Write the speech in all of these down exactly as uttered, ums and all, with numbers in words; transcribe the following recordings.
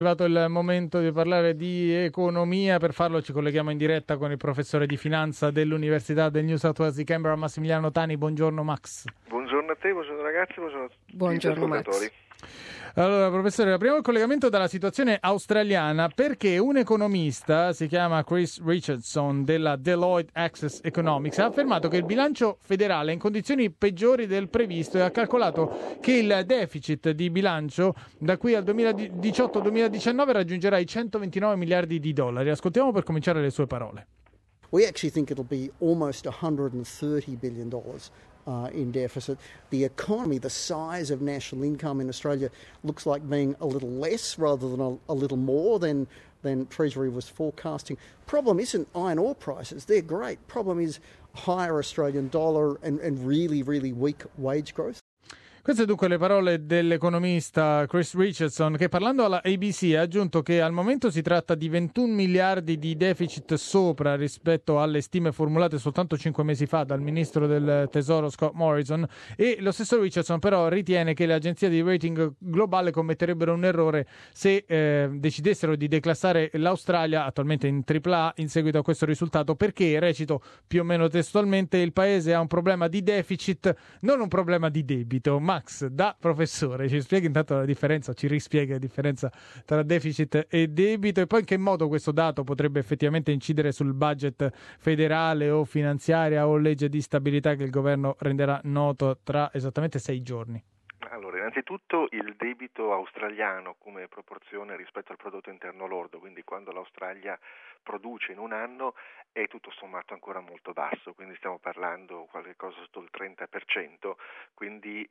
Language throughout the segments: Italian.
È arrivato il momento di parlare di economia. Per farlo ci colleghiamo in diretta con il professore di finanza dell'Università del New South Wales di Canberra, Massimiliano Tani. Buongiorno Max. Buongiorno a te, buongiorno ragazzi, buongiorno a tutti buongiorno, gli ascoltatori. Max. Allora, professore, apriamo il collegamento dalla situazione australiana perché un economista, si chiama Chris Richardson, della Deloitte Access Economics, ha affermato che il bilancio federale è in condizioni peggiori del previsto e ha calcolato che il deficit di bilancio da qui al duemiladiciotto duemiladiciannove raggiungerà i centoventinove miliardi di dollari. Ascoltiamo per cominciare le sue parole. We actually think it'll be almost one hundred thirty billion dollars uh, in deficit. The economy, the size of national income in Australia looks like being a little less rather than a, a little more than, than Treasury was forecasting. Problem isn't iron ore prices, they're great. Problem is higher Australian dollar and, and really, really weak wage growth. Queste dunque le parole dell'economista Chris Richardson, che parlando alla A B C ha aggiunto che al momento si tratta di ventuno miliardi di deficit sopra rispetto alle stime formulate soltanto cinque mesi fa dal ministro del tesoro Scott Morrison, e lo stesso Richardson però ritiene che le agenzie di rating globale commetterebbero un errore se eh, decidessero di declassare l'Australia, attualmente in tripla A, in seguito a questo risultato, perché, recito più o meno testualmente, il paese ha un problema di deficit, non un problema di debito. Max, da professore, ci spieghi intanto la differenza, ci rispiega la differenza tra deficit e debito e poi in che modo questo dato potrebbe effettivamente incidere sul budget federale o finanziaria o legge di stabilità che il governo renderà noto tra esattamente sei giorni. Allora, innanzitutto il debito australiano come proporzione rispetto al prodotto interno lordo, quindi quando l'Australia produce in un anno, è tutto sommato ancora molto basso, quindi stiamo parlando qualche cosa sotto il trenta per cento, quindi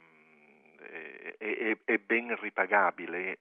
ehm, è, è, è ben ripagabile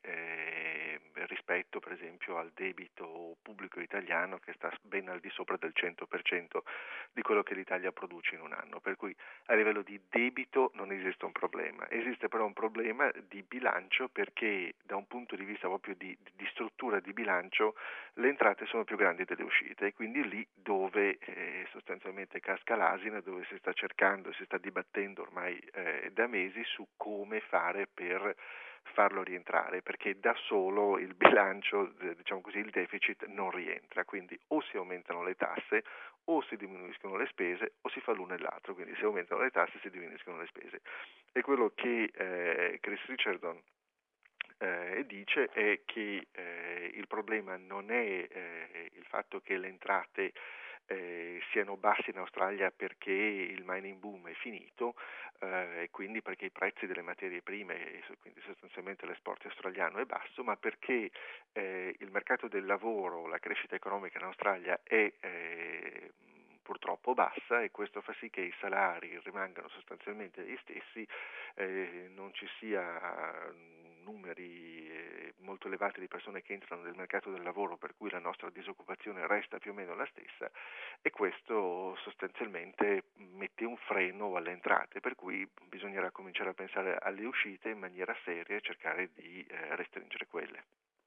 eh, rispetto per esempio al debito pubblico italiano che sta ben al di sopra del cento per cento di quello che l'Italia produce in un anno, per cui a livello di debito non esiste un problema, esiste però un problema di bilancio perché da un punto di vista proprio di, di struttura di bilancio le entrate sono più grandi delle uscite e quindi lì dove eh, sostanzialmente casca l'asino, dove si sta cercando, si sta dibattendo ormai eh, da mesi su come fare per farlo rientrare, perché da solo il bilancio, diciamo così, il deficit non rientra, quindi o si aumentano le tasse o si diminuiscono le spese o si fa l'uno e l'altro, quindi se aumentano le tasse si diminuiscono le spese. E quello che eh, Chris Richardson eh, dice è che eh, il problema non è eh, il fatto che le entrate Eh, siano bassi in Australia perché il mining boom è finito eh, e quindi perché i prezzi delle materie prime, quindi sostanzialmente l'esporto australiano è basso, ma perché eh, il mercato del lavoro, la crescita economica in Australia è eh, purtroppo bassa e questo fa sì che i salari rimangano sostanzialmente gli stessi, eh, non ci sia numeri eh, molto elevati di persone che entrano nel mercato del lavoro, per cui la nostra disoccupazione resta più o meno la stessa e questo sostanzialmente mette un freno alle entrate, per cui bisognerà cominciare a pensare alle uscite in maniera seria e cercare di eh, restringere quelle.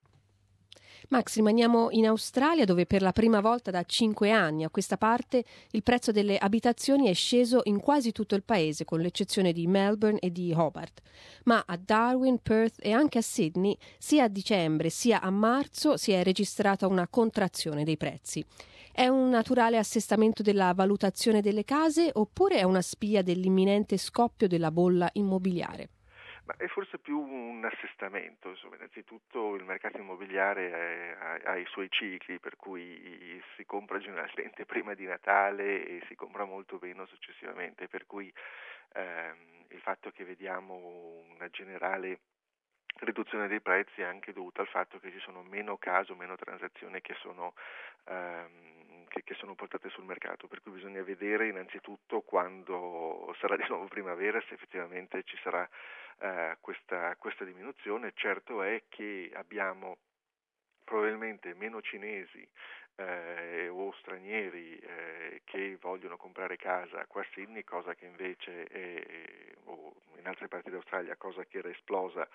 Max, rimaniamo in Australia dove per la prima volta da cinque anni a questa parte il prezzo delle abitazioni è sceso in quasi tutto il paese con l'eccezione di Melbourne e di Hobart, ma a Darwin, Perth e anche a Sydney sia a dicembre sia a marzo si è registrata una contrazione dei prezzi. È un naturale assestamento della valutazione delle case oppure è una spia dell'imminente scoppio della bolla immobiliare? Ma è forse più un assestamento, insomma, innanzitutto il mercato immobiliare è, ha, ha i suoi cicli, per cui si compra generalmente prima di Natale e si compra molto meno successivamente, per cui ehm, il fatto che vediamo una generale riduzione dei prezzi è anche dovuta al fatto che ci sono meno casi o meno transazioni che sono ehm, Che, che sono portate sul mercato, per cui bisogna vedere innanzitutto quando sarà di nuovo primavera se effettivamente ci sarà eh, questa, questa diminuzione. Certo è che abbiamo probabilmente meno cinesi eh, o stranieri eh, che vogliono comprare casa qua a Sydney, cosa che invece è, o in altre parti d'Australia, cosa che era esplosa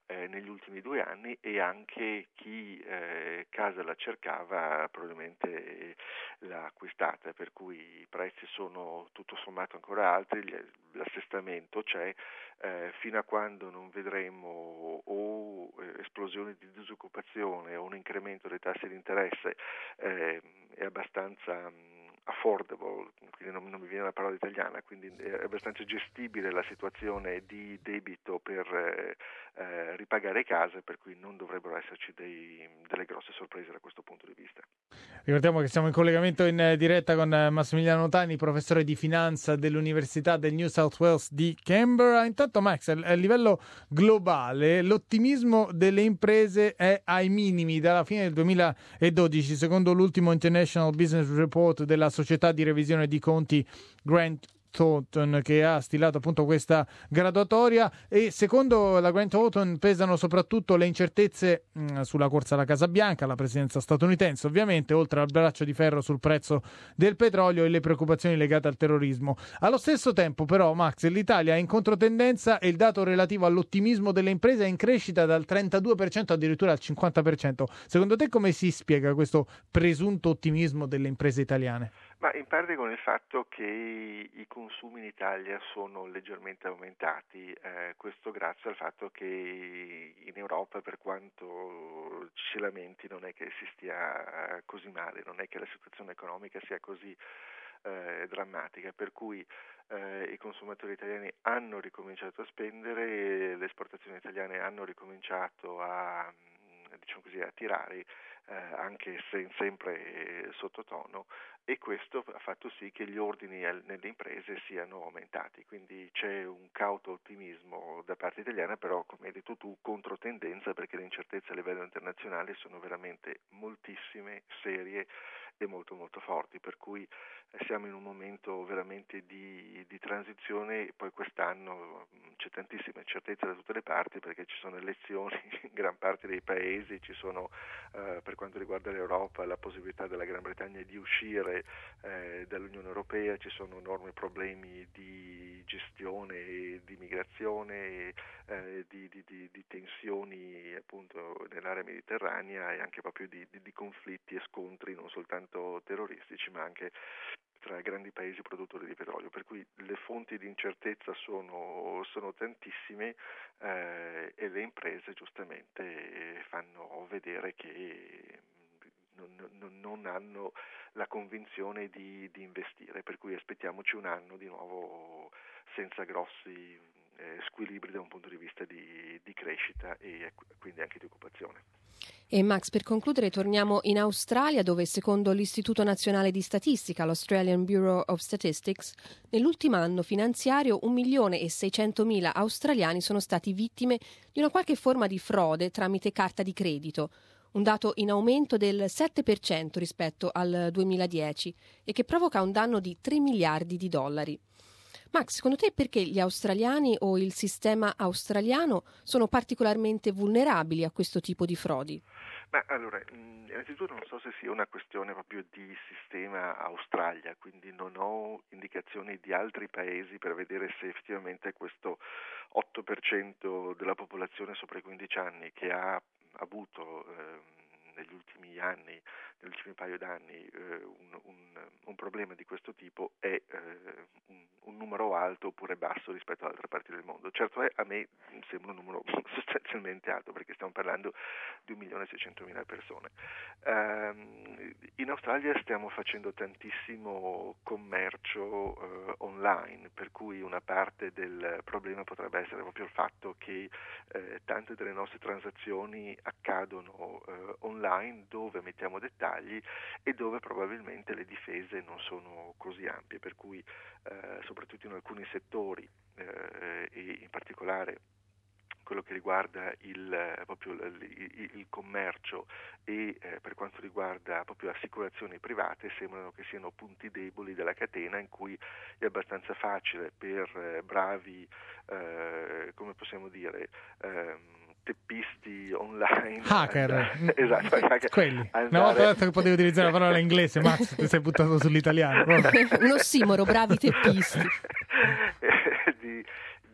eh, negli ultimi due anni, e anche chi eh, casa la cercava probabilmente l'ha acquistata, per cui i prezzi sono tutto sommato ancora alti, l'assestamento c'è, eh, fino a quando non vedremo o eh, esplosioni di disoccupazione o un incremento dei tassi di interesse eh, è abbastanza mh, affordable, quindi non, non mi viene la parola italiana, quindi è abbastanza gestibile la situazione di debito per eh, eh, ripagare case, per cui non dovrebbero esserci dei, delle grosse sorprese da questo punto di vista. Ricordiamo che siamo in collegamento in diretta con Massimiliano Tani, professore di finanza dell'Università del New South Wales di Canberra. Intanto Max, a livello globale l'ottimismo delle imprese è ai minimi dalla fine del duemiladodici, secondo l'ultimo International Business Report della società di revisione di conti Grant Thornton, che ha stilato appunto questa graduatoria, e secondo la Grant Thornton pesano soprattutto le incertezze mh, sulla corsa alla Casa Bianca, la presidenza statunitense ovviamente, oltre al braccio di ferro sul prezzo del petrolio e le preoccupazioni legate al terrorismo. Allo stesso tempo però, Max, l'Italia è in controtendenza e il dato relativo all'ottimismo delle imprese è in crescita dal trentadue per cento addirittura al cinquanta per cento. Secondo te come si spiega questo presunto ottimismo delle imprese italiane? Ma in parte con il fatto che i consumi in Italia sono leggermente aumentati, eh, questo grazie al fatto che in Europa, per quanto ci si lamenti, non è che si stia così male, non è che la situazione economica sia così eh, drammatica, per cui eh, i consumatori italiani hanno ricominciato a spendere, le esportazioni italiane hanno ricominciato a, diciamo così, a tirare, eh, anche se sempre sottotono, e questo ha fatto sì che gli ordini nelle imprese siano aumentati, quindi c'è un cauto ottimismo da parte italiana, però come hai detto tu controtendenza, perché le incertezze a livello internazionale sono veramente moltissime, serie e molto molto forti, per cui siamo in un momento veramente di, di transizione. Poi quest'anno c'è tantissima incertezza da tutte le parti, perché ci sono elezioni in gran parte dei paesi, ci sono eh, per quanto riguarda l'Europa la possibilità della Gran Bretagna di uscire eh, dall'Unione Europea, ci sono enormi problemi di gestione, di migrazione, eh, di, di, di, di tensioni appunto nell'area mediterranea, e anche proprio di, di, di conflitti e scontri non soltanto terroristici ma anche tra grandi paesi produttori di petrolio, per cui le fonti di incertezza sono, sono tantissime eh, e le imprese giustamente fanno vedere che non, non, non hanno la convinzione di, di investire, per cui aspettiamoci un anno di nuovo senza grossi eh, squilibri da un punto di vista di, di crescita e quindi anche di occupazione. E Max, per concludere torniamo in Australia, dove secondo l'Istituto Nazionale di Statistica, l'Australian Bureau of Statistics, nell'ultimo anno finanziario un milione e seicentomila australiani sono stati vittime di una qualche forma di frode tramite carta di credito, un dato in aumento del sette per cento rispetto al duemiladieci e che provoca un danno di tre miliardi di dollari. Max, secondo te perché gli australiani o il sistema australiano sono particolarmente vulnerabili a questo tipo di frodi? Ma allora, innanzitutto non so se sia una questione proprio di sistema Australia, quindi non ho indicazioni di altri paesi per vedere se effettivamente questo otto per cento della popolazione sopra i quindici anni che ha avuto eh, negli ultimi anni, negli ultimi paio d'anni, eh, un, un, un problema di questo tipo è eh, un, un numero alto oppure basso rispetto ad altre parti del mondo. Certo è, a me sembra un numero sostanzialmente alto, perché stiamo parlando di un milione e seicentomila persone. Um, in Australia stiamo facendo tantissimo commercio uh, online, per cui una parte del problema potrebbe essere proprio il fatto che eh, tante delle nostre transazioni accadono uh, online, dove mettiamo dettagli e dove probabilmente le difese non sono così ampie, per cui eh, soprattutto in alcuni settori eh, e in particolare quello che riguarda il, proprio il, il commercio e eh, per quanto riguarda proprio assicurazioni private, sembrano che siano punti deboli della catena, in cui è abbastanza facile per eh, bravi, eh, come possiamo dire, ehm, teppisti online, hacker, andare, esatto, hacker, quelli. Andare... Una volta ho detto che potevi utilizzare la parola inglese, Max, ti sei buttato sull'italiano. Un ossimoro, bravi teppisti. di,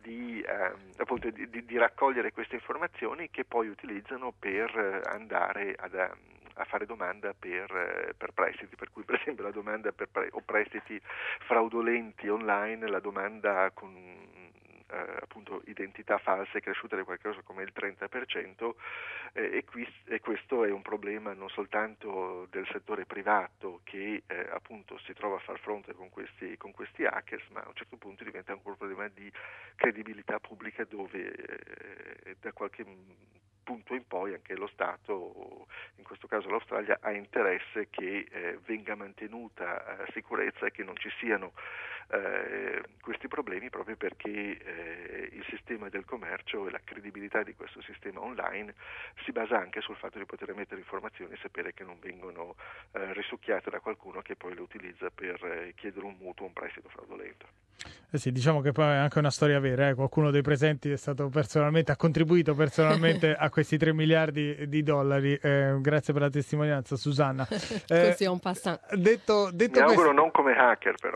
di, eh, appunto, di, di, di raccogliere queste informazioni che poi utilizzano per andare ad, a fare domanda per, per prestiti, per cui per esempio la domanda per pre- o prestiti fraudolenti online, la domanda con Eh, appunto identità false è cresciuta di qualcosa come il trenta per cento eh, e, qui, e questo è un problema non soltanto del settore privato che eh, appunto si trova a far fronte con questi, con questi hackers, ma a un certo punto diventa anche un problema di credibilità pubblica dove eh, da qualche punto in poi anche lo Stato, in questo caso l'Australia, ha interesse che eh, venga mantenuta eh, sicurezza e che non ci siano eh, questi problemi, proprio perché eh, il sistema del commercio e la credibilità di questo sistema online si basa anche sul fatto di poter emettere informazioni e sapere che non vengono eh, risucchiate da qualcuno che poi le utilizza per eh, chiedere un mutuo o un prestito fraudolento. Eh sì, diciamo che poi è anche una storia vera, eh? Qualcuno dei presenti è stato personalmente, ha contribuito personalmente a questi tre miliardi di dollari. Eh, grazie per la testimonianza, Susanna. Eh, Così è un passant. Detto, detto Mi auguro questo... non come hacker, però.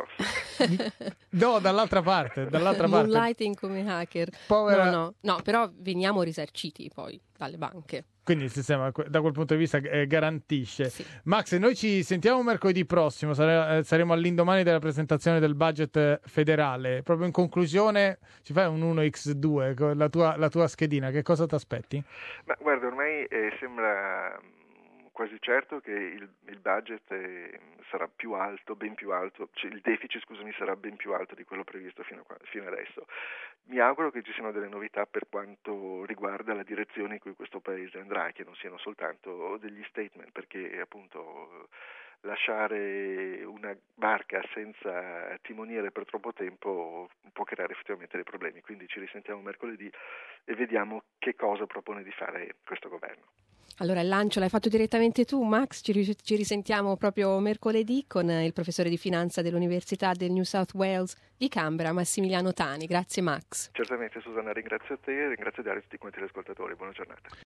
No, dall'altra parte, dall'altra parte. Moonlighting come hacker. Povera... No, no, no, però veniamo risarciti poi dalle banche. Quindi il sistema da quel punto di vista eh, garantisce. Sì. Max, noi ci sentiamo mercoledì prossimo, sare- saremo all'indomani della presentazione del budget federale. Proprio in conclusione, ci fai un uno per due con la tua, la tua schedina, che cosa ti aspetti? Ma guarda, ormai eh, sembra quasi certo che il, il budget eh, sarà più alto, ben più alto, cioè il deficit, scusami, sarà ben più alto di quello previsto fino, a qua, fino adesso. Mi auguro che ci siano delle novità per quanto riguarda la direzione in cui questo paese andrà, che non siano soltanto degli statement, perché appunto lasciare una barca senza timoniere per troppo tempo può creare effettivamente dei problemi. Quindi ci risentiamo mercoledì e vediamo che cosa propone di fare questo governo. Allora il lancio l'hai fatto direttamente tu, Max, ci, ris- ci risentiamo proprio mercoledì con il professore di finanza dell'Università del New South Wales di Canberra, Massimiliano Tani. Grazie Max. Certamente Susanna, ringrazio te, ringrazio Dario e tutti quanti gli ascoltatori, buona giornata.